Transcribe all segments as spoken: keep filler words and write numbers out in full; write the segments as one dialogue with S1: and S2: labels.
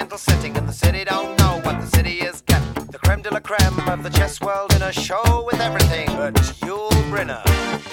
S1: gentle setting, and the city don't know what the city is getting. The creme de la creme of the chess world in a show with everything but Yul Brynner.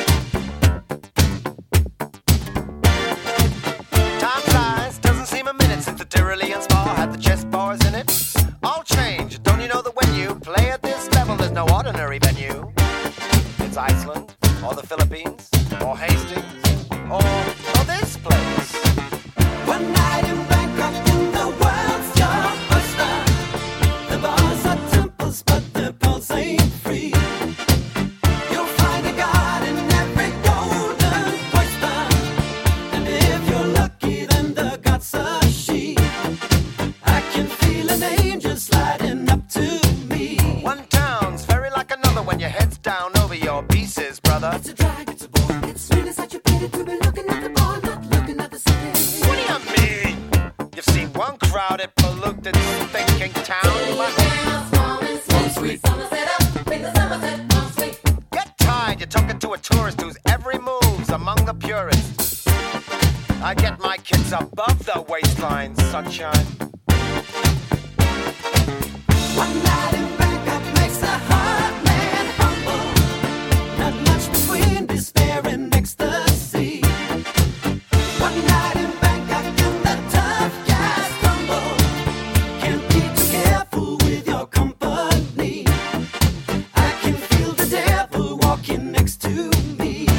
S1: Time flies, doesn't seem a minute since the Tyrolean spa had the chess bars in it. All change, don't you know that when you play at this level, there's no ordinary venue? It's Iceland, or the Philippines, or Hastings, or, or this place.
S2: One night in Bangkok in the world's your oyster. The bars are temples, but the pulse ain't free. You'll find a god in every golden oyster, and if you're lucky, then the god's a she. I can feel an angel sliding up to me.
S1: One town's very like another when your head's down over your pieces, brother.
S2: It's a drag, it's a bore. It's really such a pity to be looking at the bar, not looking at the city.
S1: What do you mean? You've seen one crowded, polluted, thinking town. Get tired, you're talking to a tourist whose every move's among the purists. I get my kids above the waistline, sunshine.
S2: One night in Bangkok makes the heart man humble. Not much between despair and ecstasy. One night in Bangkok and the tough guys crumble. Can't be too careful with your company. I can feel the devil walking next to me.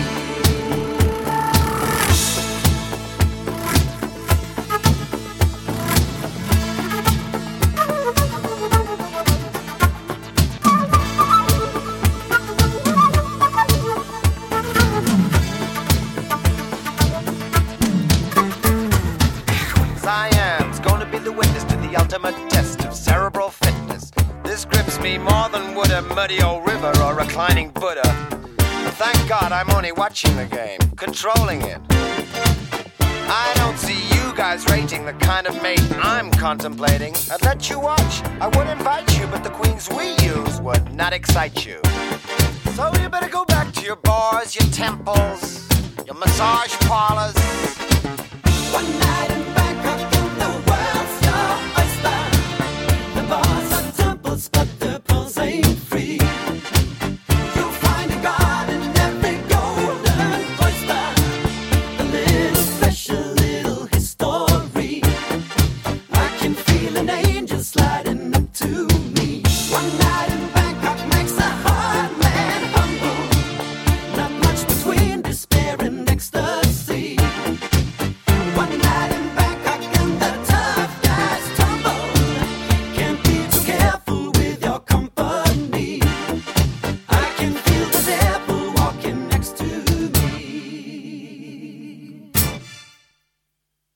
S1: Siam's gonna be the witness to the ultimate test of cerebral fitness. This grips me more than would a muddy old river or reclining Buddha. Thank God I'm only watching the game, controlling it. I don't see you guys rating the kind of mate I'm contemplating. I'd let you watch, I would invite you, but the queens we use would not excite you. So you better go back to your bars, your temples, your massage parlors.
S2: One night